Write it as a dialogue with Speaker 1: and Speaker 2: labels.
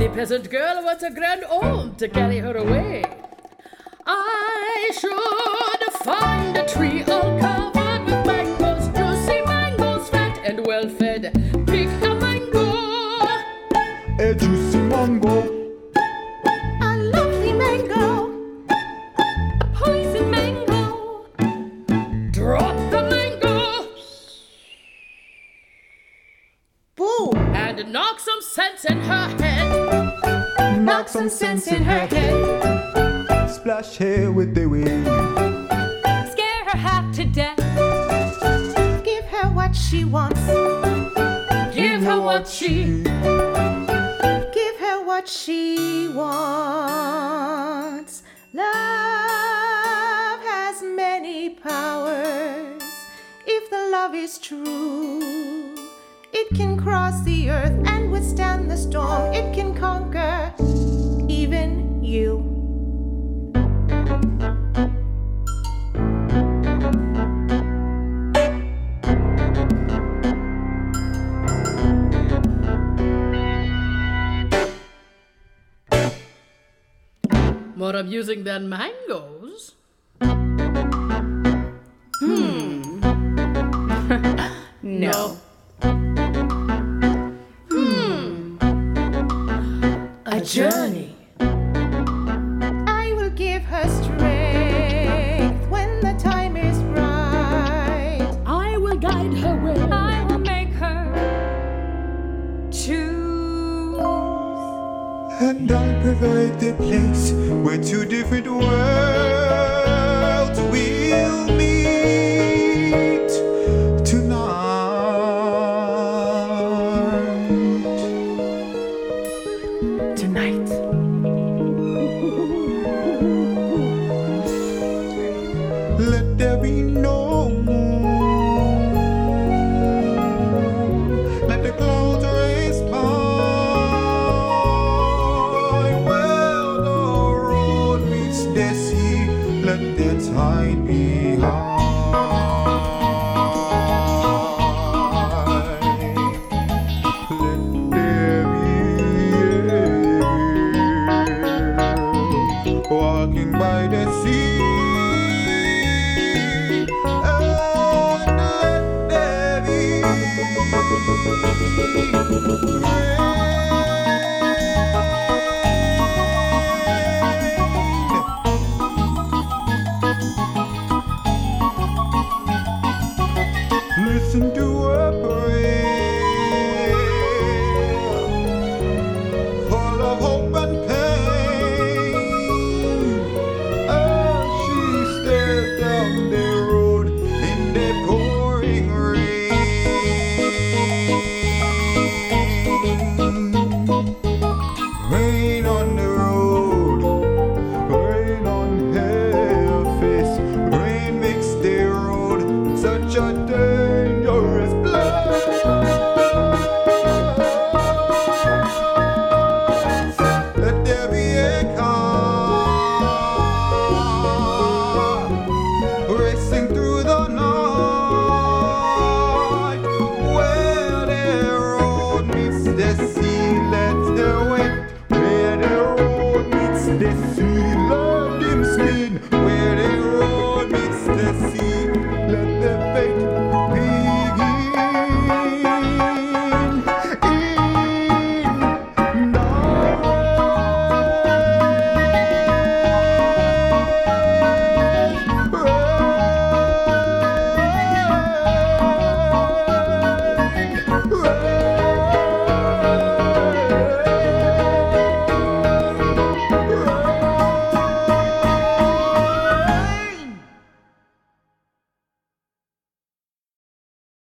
Speaker 1: The peasant girl wants a grand old to carry her away. I should find a tree all covered with mangoes, juicy mangoes, fat and well fed. Pick a mango,
Speaker 2: A juicy mango,
Speaker 1: a lovely mango, a poison mango. Drop the mango
Speaker 3: Boom!
Speaker 1: and knock some sense in her head.
Speaker 3: Knock some sense in her head.
Speaker 2: splash her with the wind.
Speaker 1: Scare her half to death.
Speaker 3: Give her what she wants.
Speaker 1: Give her what she
Speaker 3: Give her what she wants. Love has many powers. If the love is true, it can cross the earth and withstand the storm. It can conquer even you.
Speaker 1: more amusing than mangoes.
Speaker 3: No.
Speaker 1: A journey.
Speaker 3: I will give her strength when the time is right.
Speaker 1: I will guide her way.
Speaker 4: I will make her choose.
Speaker 2: And I'll provide the place where two different worlds will meet tonight.
Speaker 3: Tonight.